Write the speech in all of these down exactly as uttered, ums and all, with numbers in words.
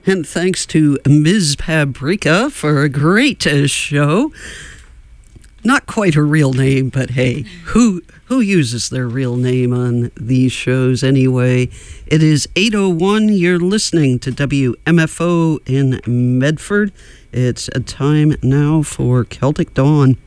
And thanks to Miz Paprika for a great uh, show. Not quite a real name, but hey, who who uses their real name on these shows anyway? It is eight oh one. You're listening to W M F O in Medford. It's a time now for Celtic Dawn.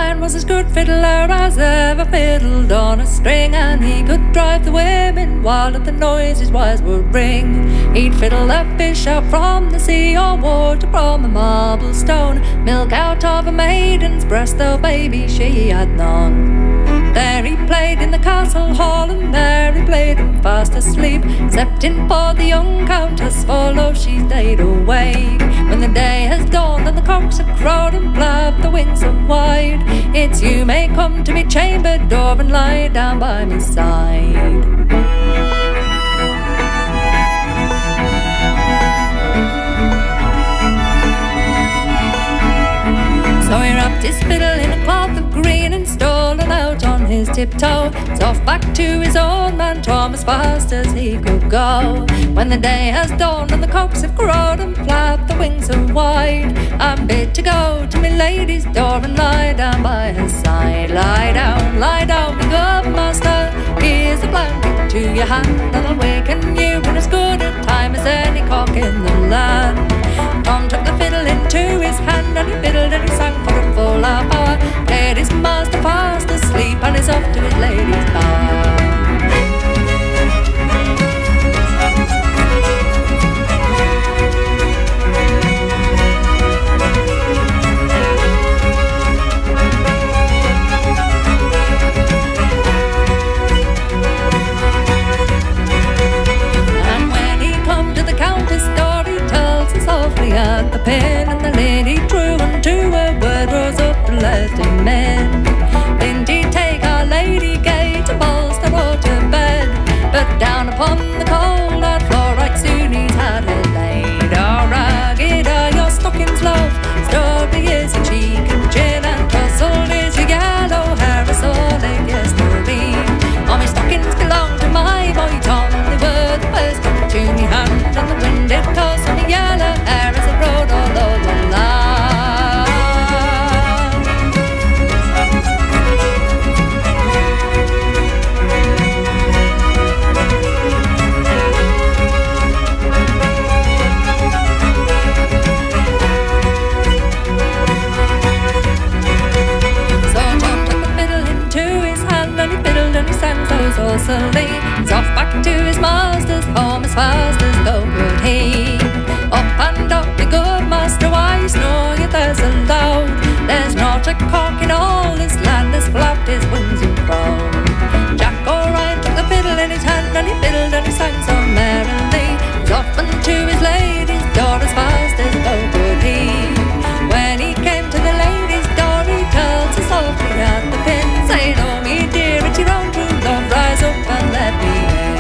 O'Brien was as good fiddler as ever fiddled on a string, and he could drive the women wild at the noise his wires would ring. He'd fiddle a fish out from the sea, or water from a marble stone, milk out of a maiden's breast, though baby she had none. There he played in the castle hall, and there he played him fast asleep, except in for the young countess, for lo she stayed awake. When the day has dawned and the cocks have crowed and flapped the wings so wide, it's you may come to me chamber door and lie down by my side. So he wrapped his fiddle in a cloth of green and stole it out on his tiptoe. He's off back to his old man Tom as fast as he could go. When the day has dawned and the cocks have crowed and flapped the wings so wide, I'm bid to go to my lady's door and lie down by her side. Lie down, lie down, me good master, here's a blanket to your hand, and I'll waken you in as good a time as any cock in the land. Tom took the fiddle into his hand, and he fiddled and he sang for a full half hour. Laid his master fast asleep, and he's off to his lady's bower. At the pen, and the lady drew unto a word, rose up and let him in. Then did take Our Lady gay to bolster or to bed, but down upon the cold hard floor right soon he's had her laid. Oh, ragged are your stockings, love, stubby is your cheek and chin, and tousled is your yellow hair as all late yesterday. All my stockings belong to my boy Tom, they were the first come to me hand, and the wind did toss on the yellow hair as it rode all over the land. So Tom took the fiddle into his hand, and he fiddled and he sang so saucily. He's off back to his master's home as fast as go could he. Up and up the good master, why snore you there's a loud? There's not a cock in all this land that's flapped his wings and flown. Jack O'Ryan took the fiddle in his hand, and he fiddled and he sang so merrily. He's off unto his lady's door as fast as go could he. When he came to the lady's door, he tells her softly at the pin, say, "Oh, me dear, it's your own true love, rise up and let me in."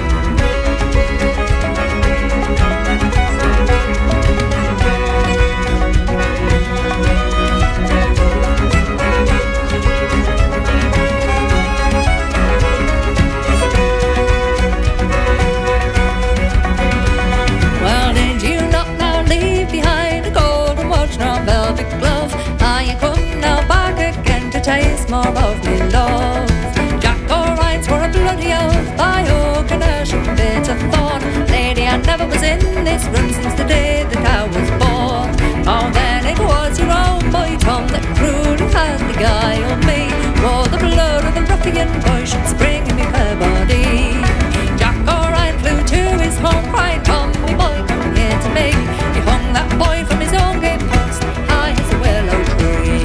Well, did you not now leave behind a golden watch nor velvet glove? Are you come now back again to taste more of me love? Jack O'Ryan swore a bloody oath by oak and ash and bitter thorn. Lady, I never was in this room since the day that I was born. Oh, then it was your own boy Tom that cruelly has beguiled me. For the blood of the ruffian boy should spring in me fair body. Jack O'Ryan flew to his home, cried, "Tom, me boy, come here to me." He hung that boy from his own gate post, high as a willow tree.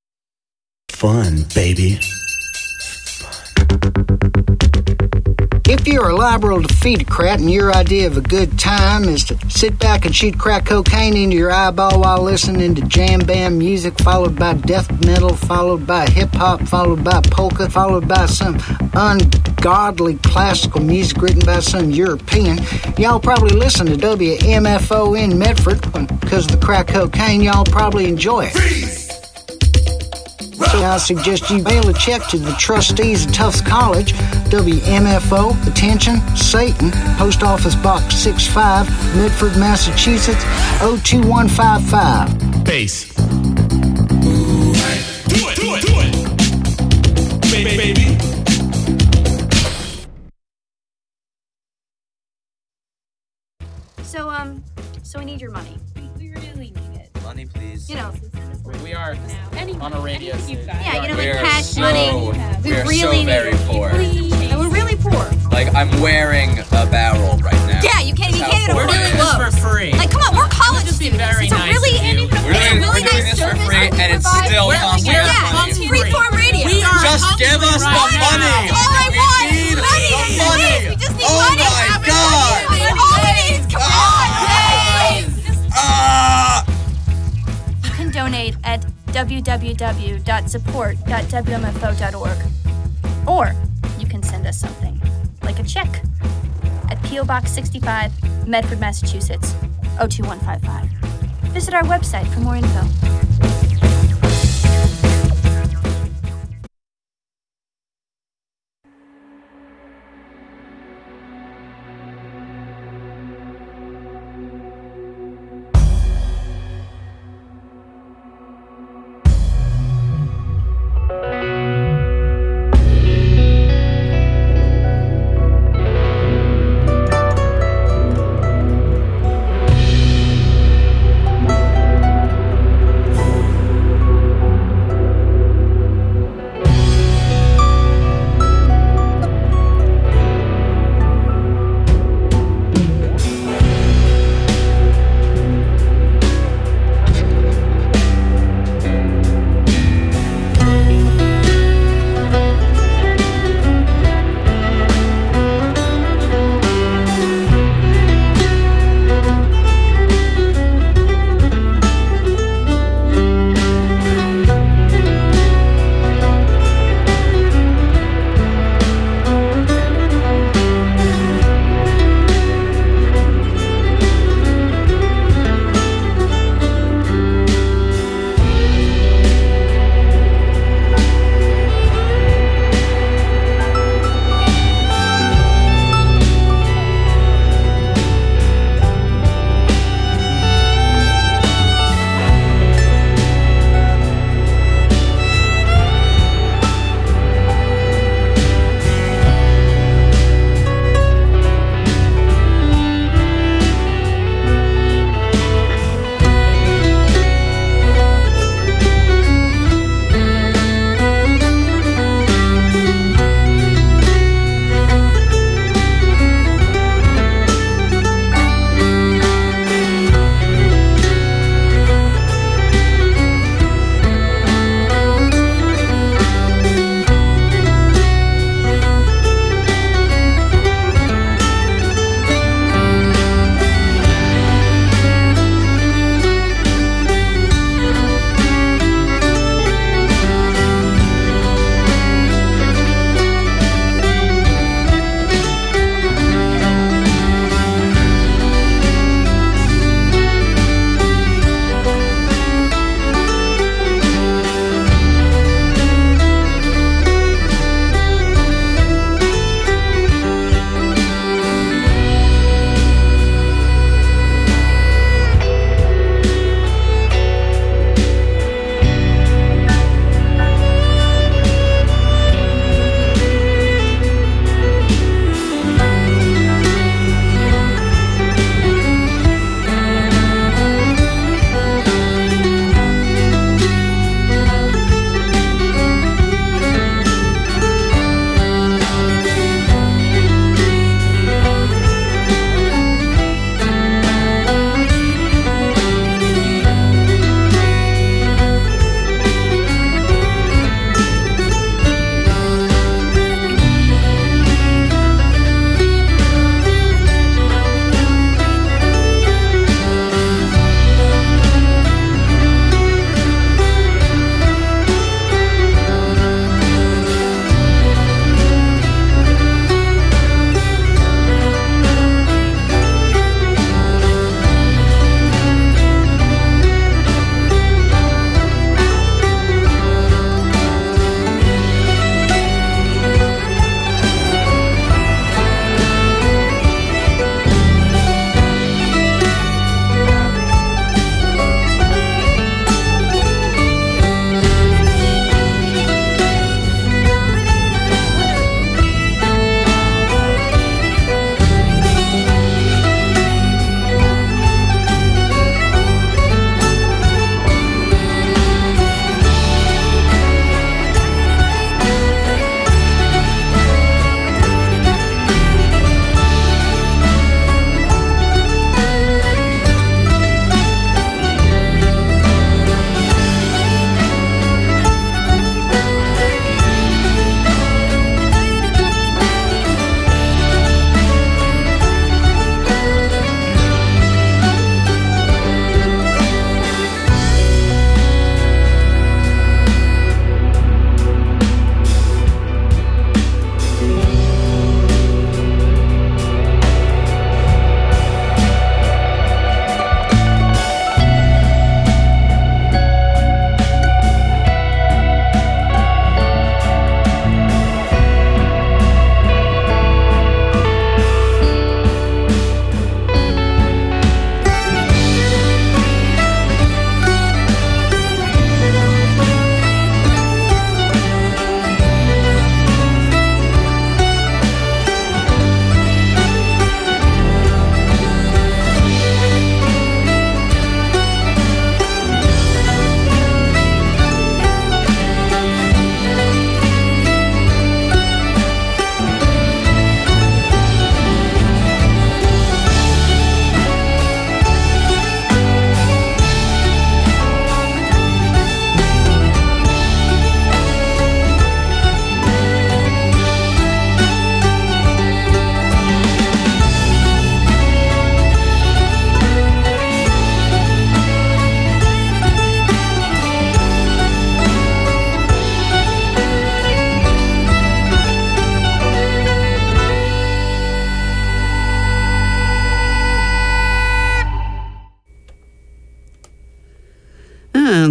Fun, baby. If you're a liberal defeatocrat and your idea of a good time is to sit back and shoot crack cocaine into your eyeball while listening to jam band music, followed by death metal, followed by hip-hop, followed by polka, followed by some ungodly classical music written by some European, y'all probably listen to W M F O in Medford because of the crack cocaine. Y'all probably enjoy it. So I suggest you mail a check to the trustees of Tufts College, W M F O, attention, Satan, Post Office Box six five, Medford, Massachusetts, oh two one five five. Bass. Do it, do it, do it. Baby, baby. So, um, so we need your money. We really need it. Money, please. You know, We are Any, on a radio anything you've got. yeah, you know, We like are cash, so- money. we We are so really very need it. poor. And we're really poor. Like, I'm wearing a barrel right now. Yeah, you can't, you That's can't how afford poor I it. am. Low. for free. Like, come on, we're college Just be students. very It's a nice really, of you. it's We're a doing, really we're doing nice this for service free, that we and it's provide. still We're- costing we're us Yeah, money. it's freeform radio. We are Just hungry give us right the now. money. All I We want need is money. the Please, money. we just need Oh money. my God. That's all we need. Come on, please. Ah! You can donate at w w w dot support dot w m f o dot org. Or you can send us something, like a check, at P O Box sixty-five, Medford, Massachusetts, oh two one five five. Visit our website for more info.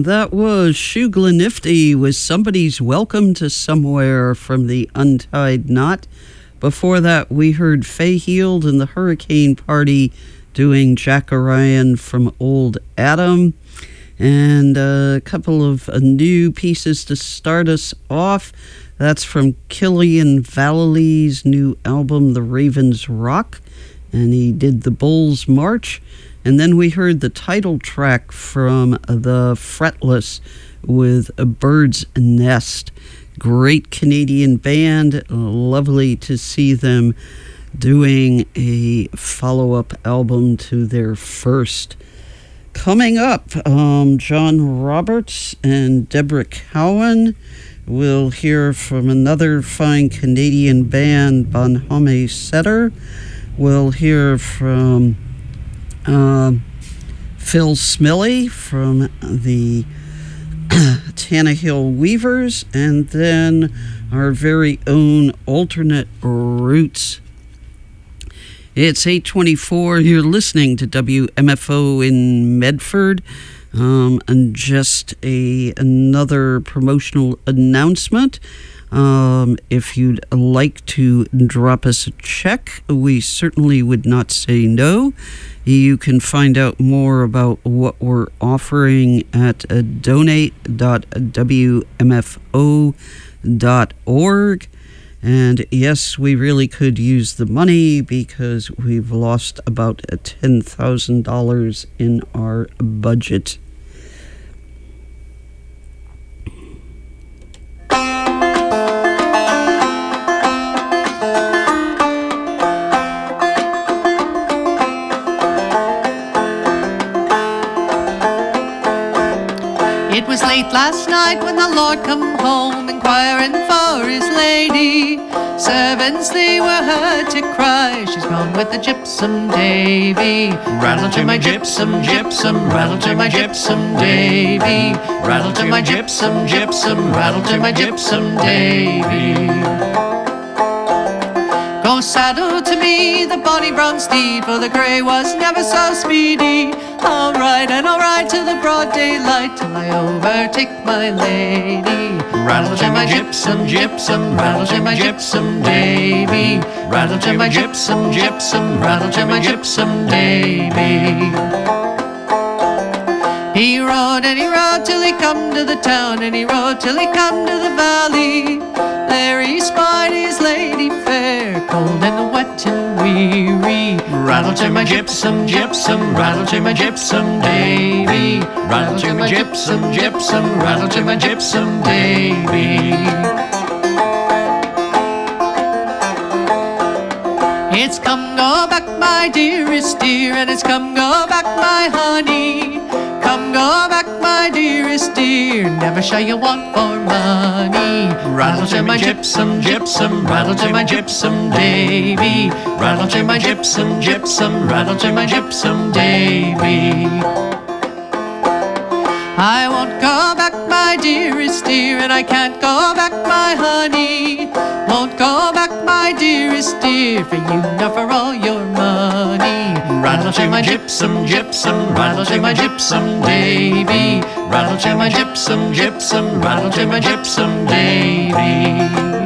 And that was Shugla Nifty with Somebody's Welcome to Somewhere from the Untied Knot. Before that, we heard Faye Heald and the Hurricane Party doing Jack Orion from Old Adam. And a couple of uh, new pieces to start us off. That's from Killian Vallely's new album, The Ravens Rock. And he did The Bulls March. And then we heard the title track from The Fretless with A Bird's Nest. Great Canadian band. Lovely to see them doing a follow-up album to their first. Coming up, um, John Roberts and Deborah Cowan. We'll hear from another fine Canadian band, Bonhomme Setter. We'll hear from uh, Phil Smiley from the Tannehill Weavers, and then our very own Alternate Roots. It's eight twenty-four. You're listening to W M F O in Medford. Um, and just a another promotional announcement. Um, if you'd like to drop us a check, we certainly would not say no. You can find out more about what we're offering at uh, donate dot w m f o dot org. And yes, we really could use the money because we've lost about ten thousand dollars in our budget. It was late last night when the Lord come home, inquiring for his lady. Servants they were heard to cry, she's gone with the gypsum Davy. Rattle to my gypsum, gypsum, rattle to my gypsum Davy. Rattle to my gypsum, gypsum, rattle to my gypsum Davy. Go saddle to me the bonny brown steed, for the grey was never so speedy. I'll ride and I'll ride till the broad daylight, till I overtake my lady. Rattle to my gypsum, gypsum, rattle to my gypsum Davy. Rattle to my gypsum, gypsum, rattle to my gypsum Davy. He rode and he rode till he come to the town, and he rode till he come to the valley. There he spied his lady fair, cold and wet and weary. Rattle to my gypsum, gypsum, rattle to my gypsum Davy. Rattle to my gypsum, gypsum, rattle to my gypsum Davy. It's come go back my dearest dear, and it's come go back my honey. Come go back my dearest dear, never shall you want for money. Rattle to my gypsum, gypsum, rattle to my gypsum Davy. Rattle to my gypsum, gypsum, rattle to my gypsum Davy. I won't go back my dearest dear, and I can't go back my honey. Won't go back my dearest dear, for you nor for all your money. Rattle to my gypsum, gypsum, rattle to my gypsum Davy. Rattle to my gypsum, gypsum, rattle to my gypsum Davy.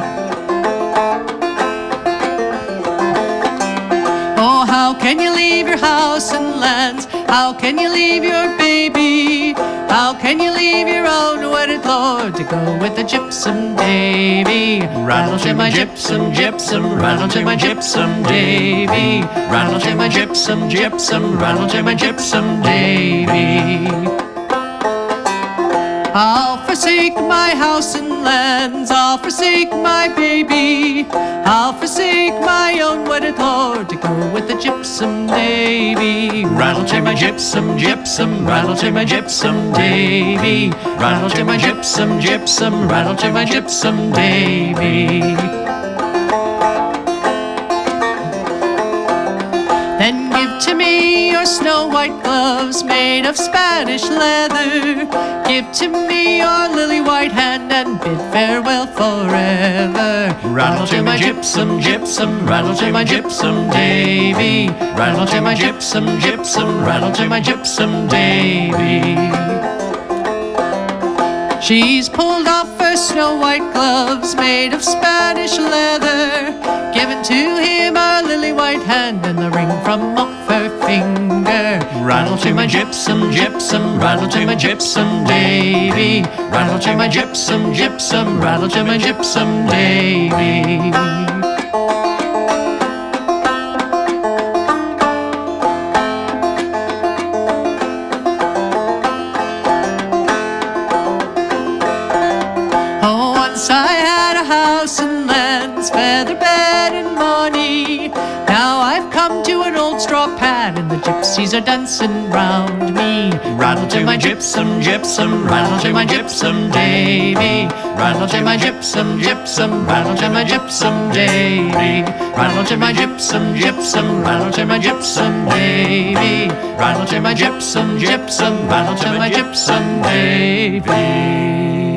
Oh, how can you leave your house and lands? How can you leave your baby? How can you leave your own wedded lord to go with the gypsum Davy? Rattle to my gypsum, gypsum, rattle to my gypsum Davy. Rattle to my gypsum, gypsum, rattle to my gypsum Davy. I'll forsake my house and lands, I'll forsake my baby, I'll forsake my own wedded lord to go with the gypsum Davy. Rattle to my gypsum, gypsum, rattle to my gypsum Davy. Rattle to my gypsum, gypsum, rattle to my gypsum Davy. Then give to me your snow white gloves made of Spanish leather. Give to me your lily white hand and bid farewell forever. Rattle to my gypsum, gypsum, rattle to my gypsum Davy. Rattle to my gypsum, gypsum, rattle to my gypsum Davy. She's pulled off her snow-white gloves made of Spanish leather, given to him a lily-white hand and the ring from off her finger. Rattle to my gypsum, gypsum, rattle to my gypsum, Davy. Rattle to my gypsum, gypsum, rattle to my gypsum, Davy. Feather bed and money. Now I've come to an old straw pad and the gypsies are dancing round me. Rattle to my gypsum, gypsum, rattle to my gypsum, Davy. Rattle to my gypsum, gypsum, rattle to my gypsum, Davy. Rattle to my gypsum, gypsum, rattle to my gypsum, Davy. Rattle to my gypsum, gypsum, rattle to my gypsum, Davy.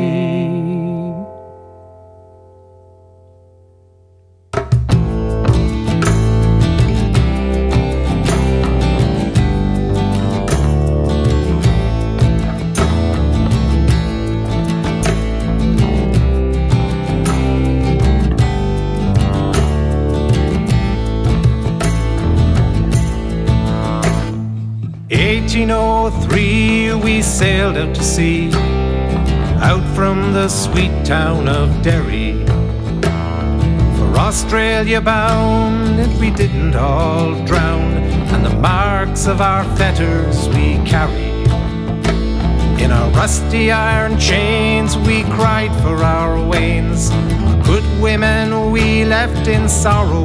eighteen oh three we sailed out to sea, out from the sweet town of Derry. For Australia bound, and we didn't all drown, and the marks of our fetters we carry. In our rusty iron chains we cried for our wains, good women we left in sorrow.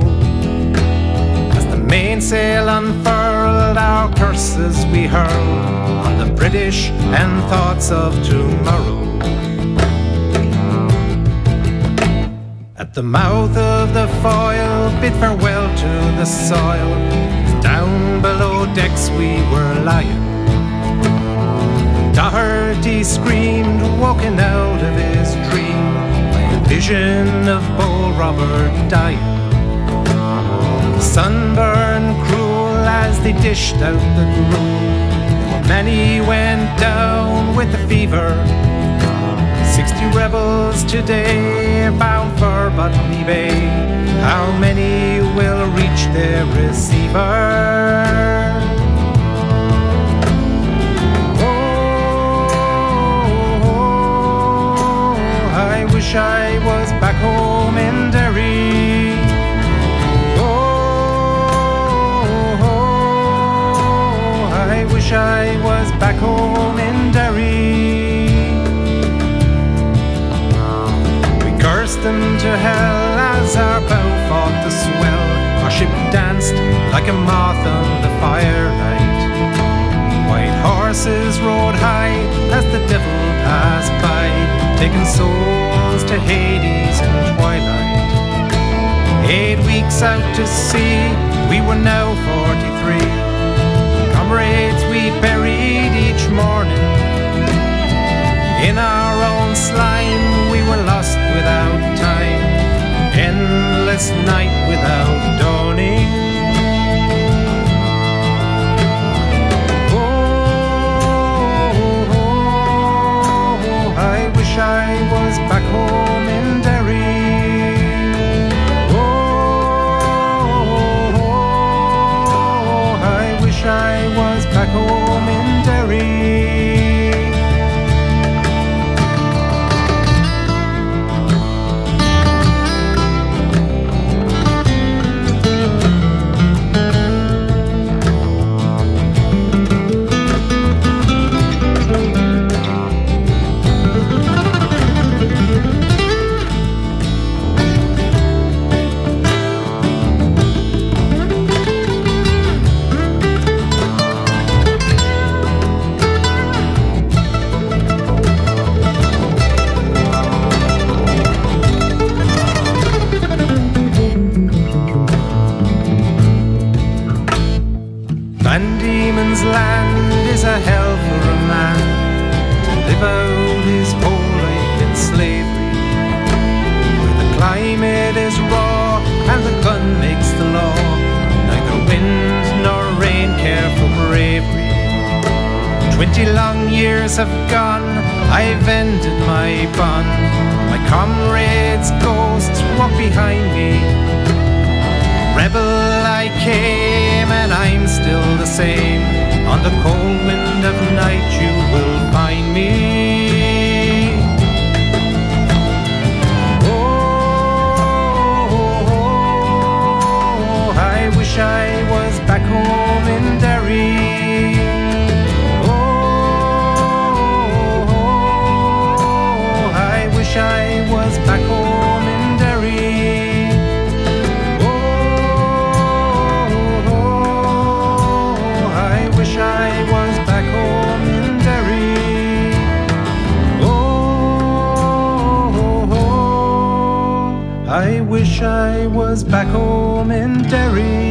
Mainsail unfurled, our curses we hurled on the British and thoughts of tomorrow. At the mouth of the foil, bid farewell to the soil. Down below decks we were lying. Doherty screamed, woken out of his dream by a vision of bold Robert dying. Sunburn cruel as they dished out the gruel. Many went down with the fever. Sixty rebels today bound for Botany Bay. How many will reach their receiver? Oh, I wish I was back home in Derry. I wish I was back home in Derry. We cursed them to hell as our bow fought the swell. Our ship danced like a moth on the firelight. White horses rode high as the devil passed by, taking souls to Hades in twilight. Eight weeks out to sea, we were now forty-three. Comrades we buried each morning. In our own slime we were lost without time. Endless night without dawning. Oh, I wish I was back home in Derry. I was back home in Derry. Van Diemen's Land is a hell for a man to live out his whole life in slavery, where the climate is raw and the gun makes the law. Neither wind nor rain care for bravery. Twenty long years have gone, I've ended my bond. My comrades' ghosts walk behind me. Rebel I came and I'm still the same. On the cold wind of night you will find me. Oh, I wish I was back home in Derry. Oh, I wish I was back home in Derry. I was back home in Derry. Oh, I wish I was back home in Derry.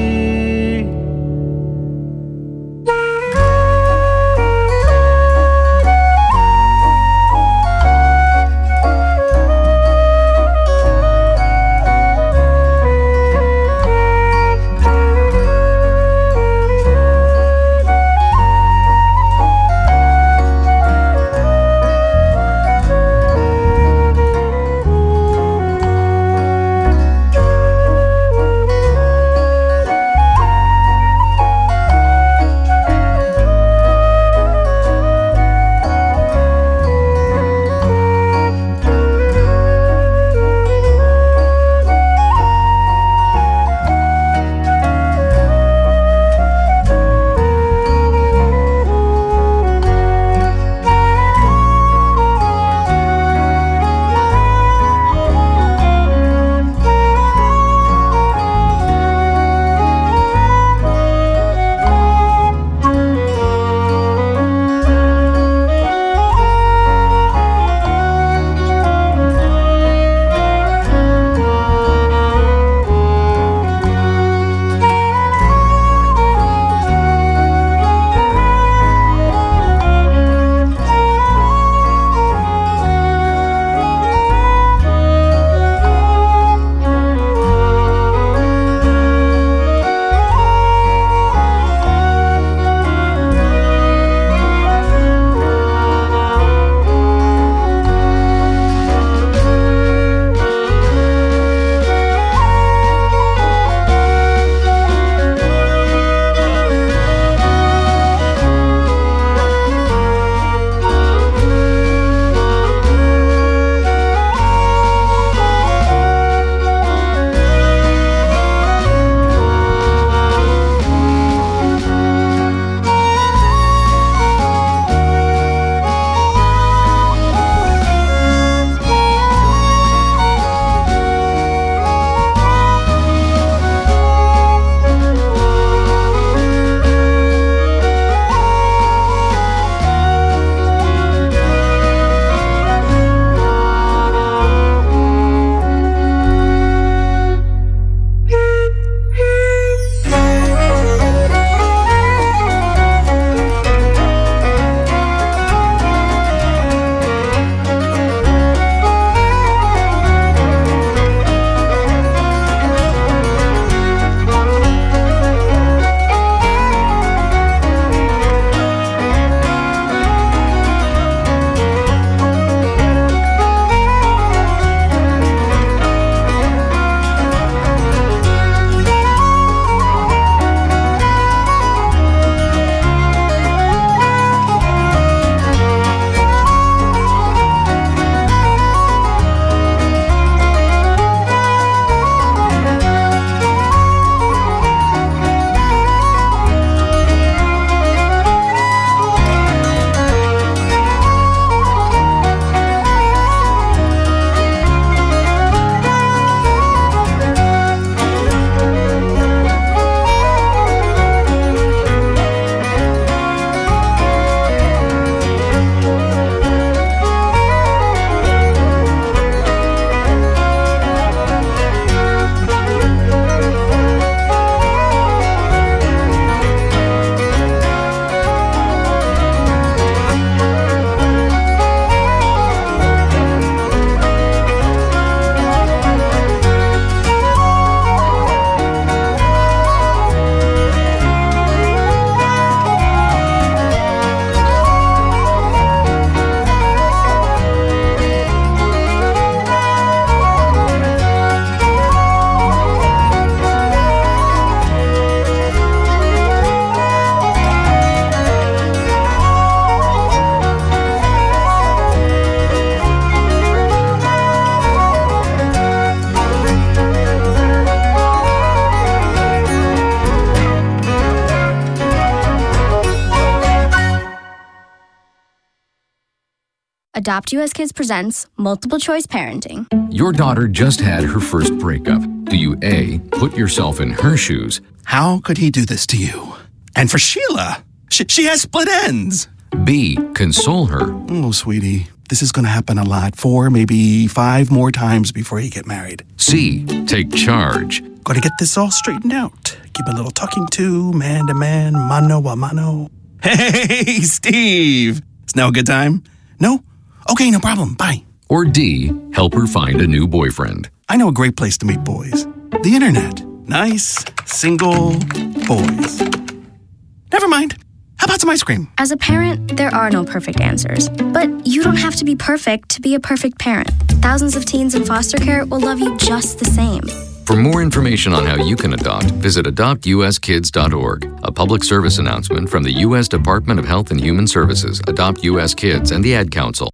Adopt U S Kids presents Multiple Choice Parenting. Your daughter just had her first breakup. Do you A, put yourself in her shoes? How could he do this to you? And for Sheila, she, she has split ends. B, console her. Oh, sweetie, this is going to happen a lot. Four, maybe five more times before you get married. C, take charge. Got to get this all straightened out. Keep a little talking to, man to man, mano a mano. Hey, Steve. Is now a good time? No? Okay, no problem. Bye. Or D, help her find a new boyfriend. I know a great place to meet boys. The internet. Nice, single boys. Never mind. How about some ice cream? As a parent, there are no perfect answers. But you don't have to be perfect to be a perfect parent. Thousands of teens in foster care will love you just the same. For more information on how you can adopt, visit adopt u s kids dot org. A public service announcement from the U S Department of Health and Human Services, Adopt U S Kids, and the Ad Council.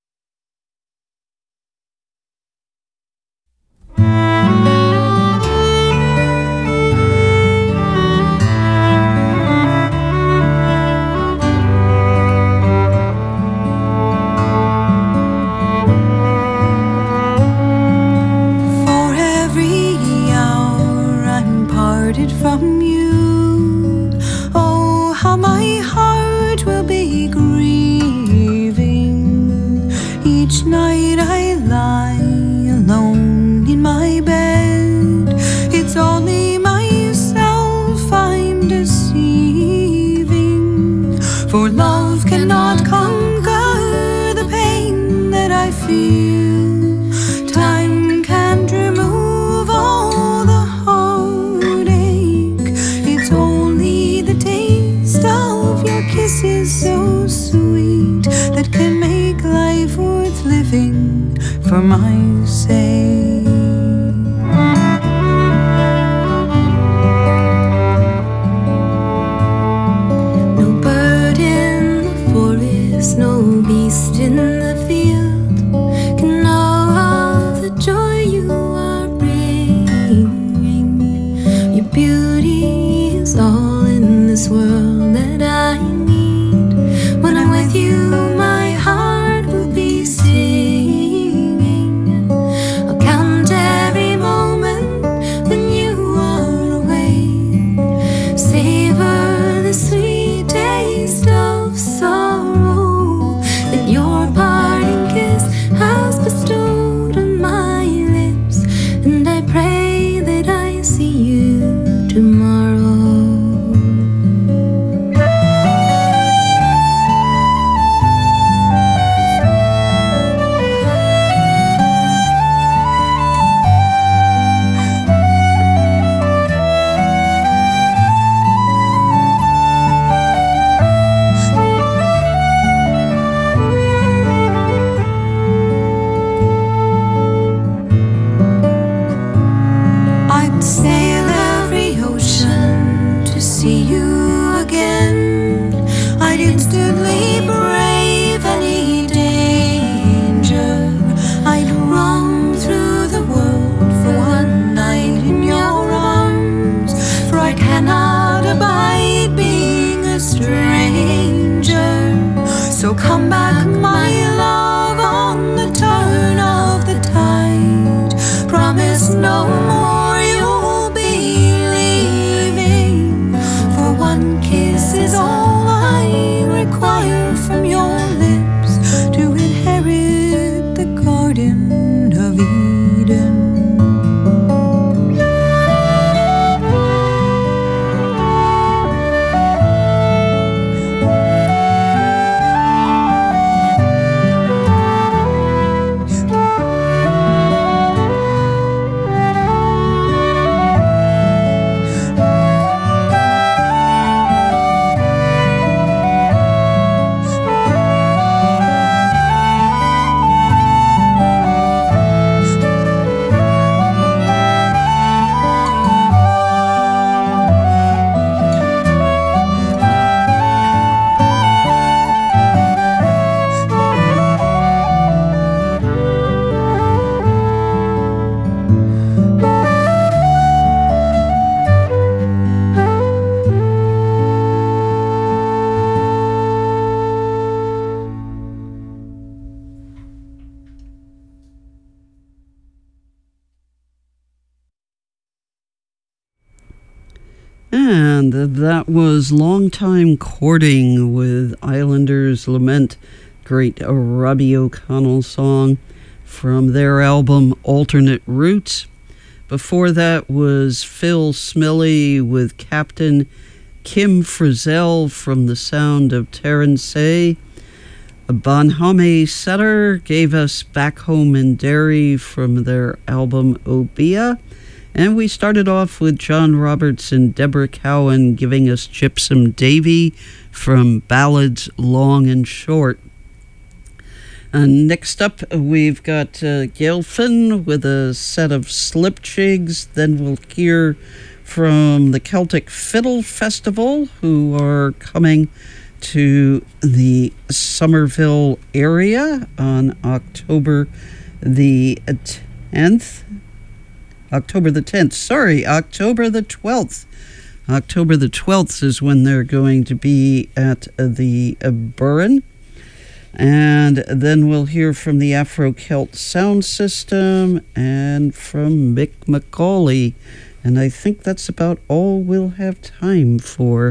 From you, oh, how my heart will be grieving each night I lie alone in my bed. It's only myself I'm deceiving, for love cannot conquer the pain that I feel. Time can't remove all the is so sweet that can make life worth living for my sake. No bird in the forest, no beast in the field can know all the joy you are bringing. Your beauty is all in this world that I need. When I'm with you, my heart will be singing. I'll count every moment when you are away. Savor the sweet taste of sorrow that your parting kiss has bestowed on my lips. And I pray that I see you tomorrow. Sail every ocean to see you again. I'd instantly brave any danger. I'd roam through the world for one night in your arms, for I cannot abide being a stranger. So come back, my love, on the turn of the tide. Promise no more is all I require. And that was Long Time Courting with Islanders Lament, great Robbie O'Connell song from their album Alternate Routes. Before that was Phil Smiley with Captain Kim Frizzell from The Sound of Terence. Bonhomie Setter gave us Back Home in Derry from their album Obia. And we started off with John Roberts and Deborah Cowan giving us Gypsum Davy from Ballads Long and Short. And next up, we've got uh, Gail Finn with a set of Slip Chigs. Then we'll hear from the Celtic Fiddle Festival, who are coming to the Somerville area on October the tenth. October the tenth, sorry, October the twelfth. October the twelfth is when they're going to be at the uh, Burren. And then we'll hear from the Afro-Celt Sound System and from Mick McCauley. And I think that's about all we'll have time for.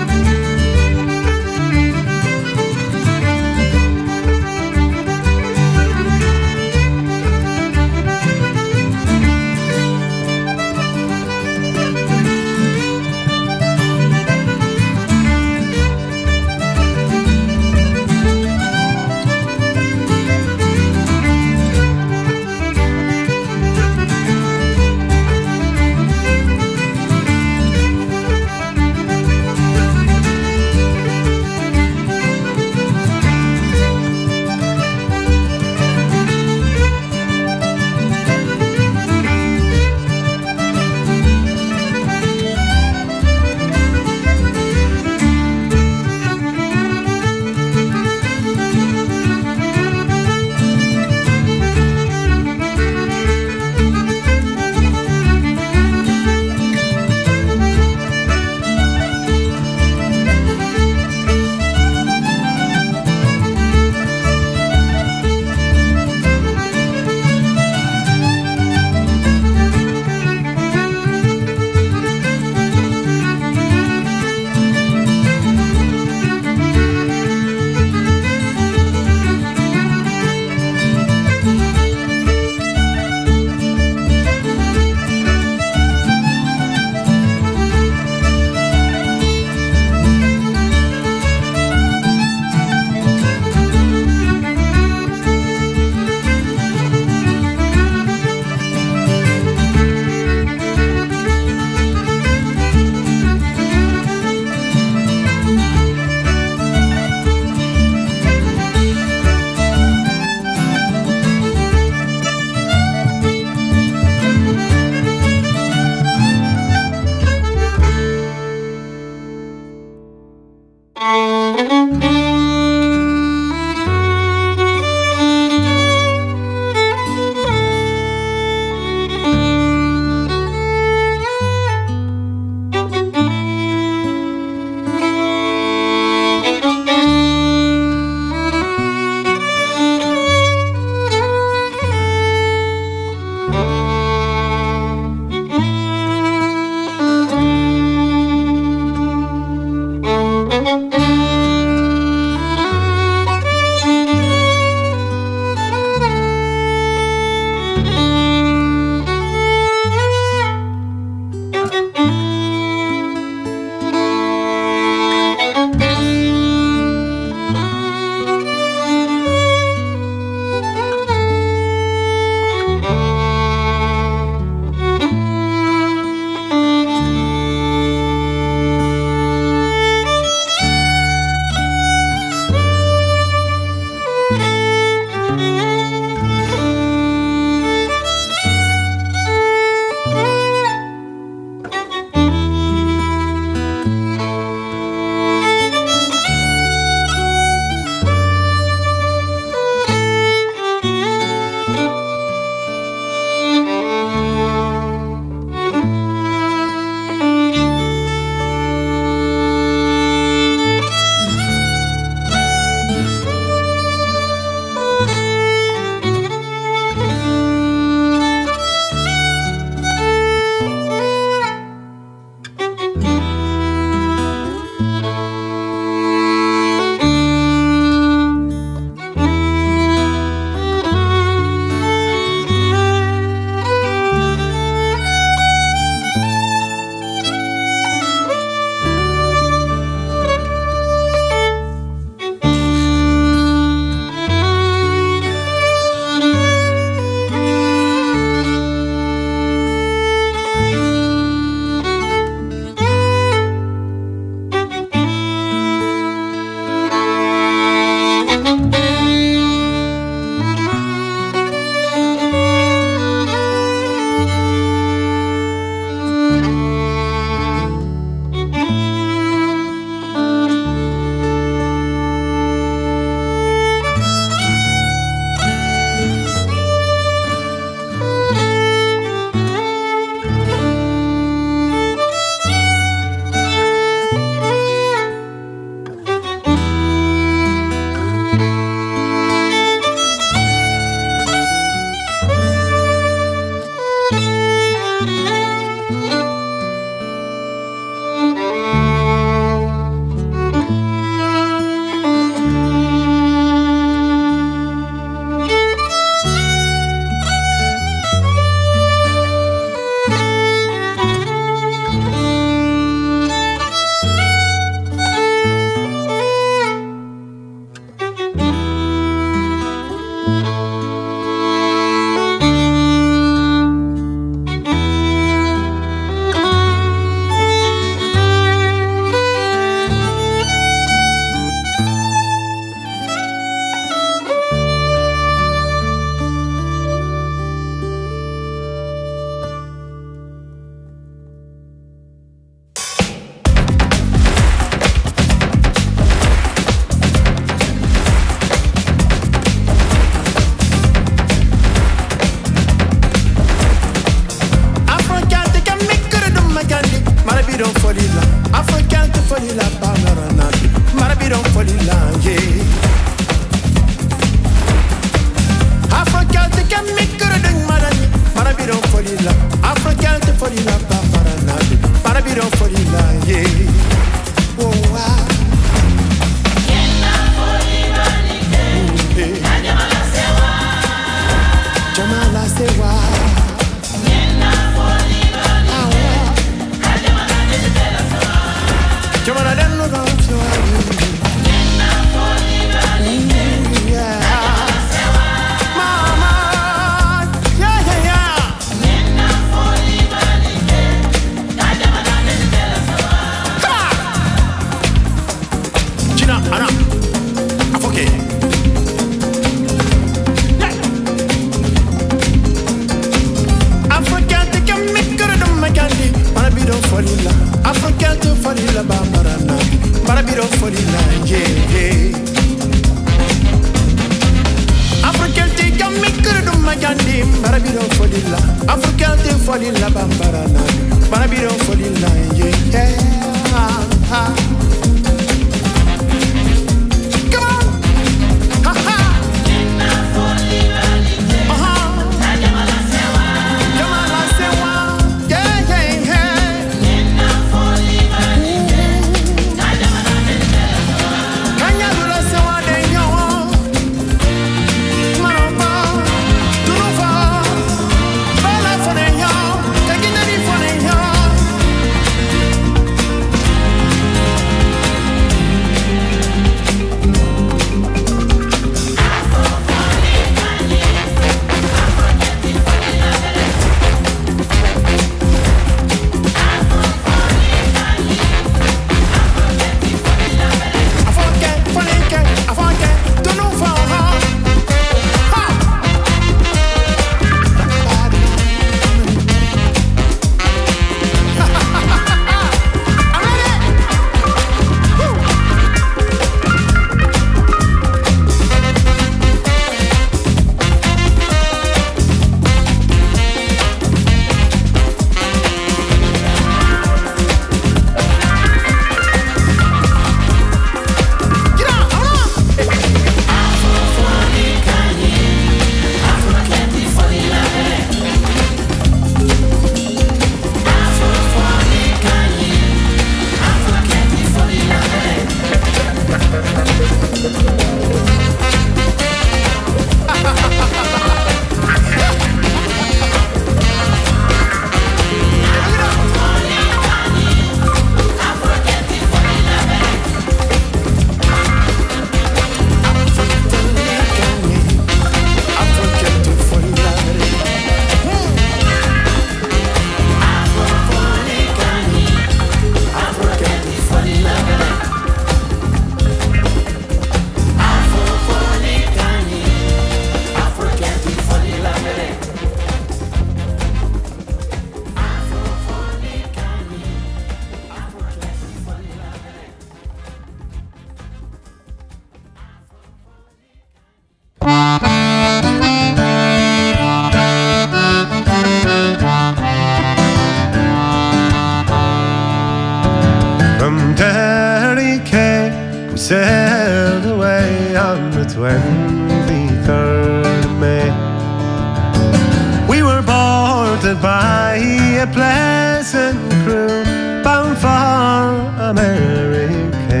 sailed away on the twenty-third of May. We were boarded by a pleasant crew bound for America.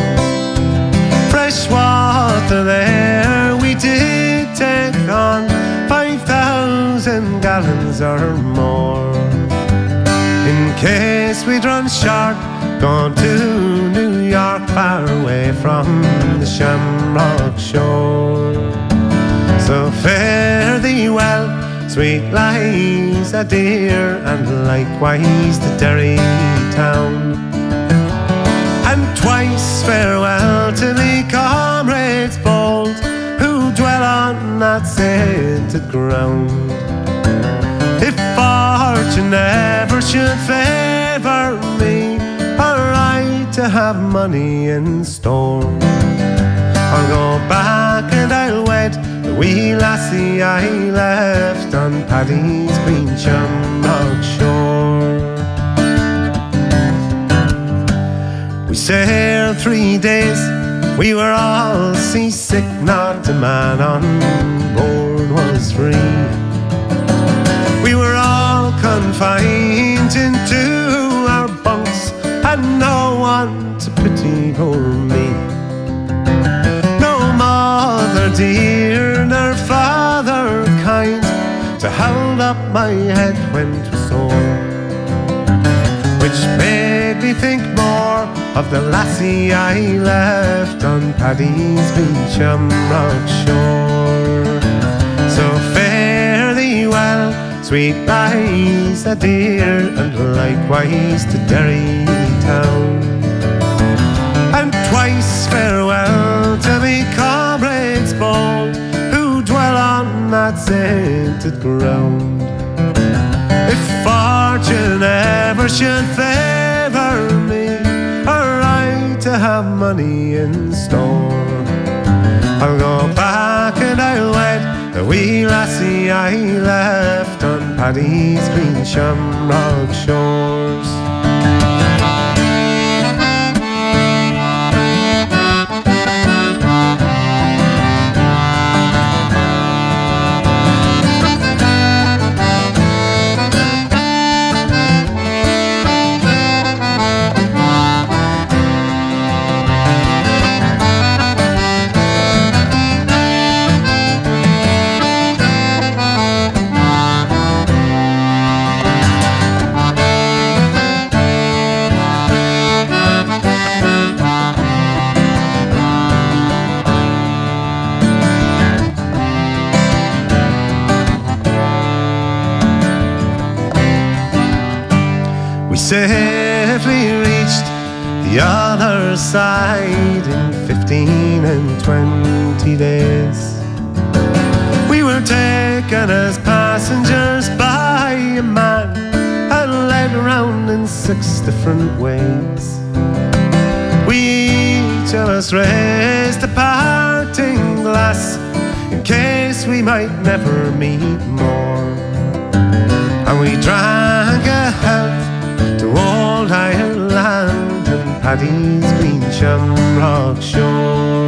Fresh water there we did take on, five thousand gallons or more, in case we'd run short, gone to New York, far away from the Shamrock shore. So fare thee well, sweet Liza dear, and likewise to Derry town. And twice farewell to me comrades bold, who dwell on that sainted ground. If fortune ever should favour me, or I to have money in store, I'll go back and I'll wed the wee lassie I left on Paddy's green Shamrock shore. We sailed three days, we were all seasick, not a man on board was free. We were all confined into our bunks, and no one to pity poor me. No mother dear, nor father kind, to hold up my head when 'twas sore, which made me think more of the lassie I left on Paddy's green Shamrock shore. So fare thee well, sweet Liza dear, and likewise to Derry town. And twice farewell to me comrades bold, who dwell on that sainted ground. If fortune ever should favour me, or I to have money in store, I'll go back and I'll wed the wee lassie I left on Paddy's green Shamrock shores. Safely reached the other side in fifteen and twenty days. We were taken as passengers by a man and led round in six different ways. We each of us raised a parting glass in case we might never meet more, and we drank a health to old Ireland and Paddy's green Shamrock shore.